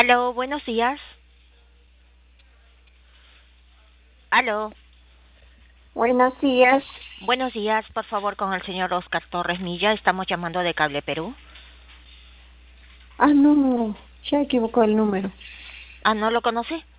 Aló, buenos días. Aló, Buenos días. buenos días, por favor, con el señor Oscar Torres Milla. Estamos llamando de Cable Perú. Ah, no, ya equivocó el número. Ah, ¿no lo conoce?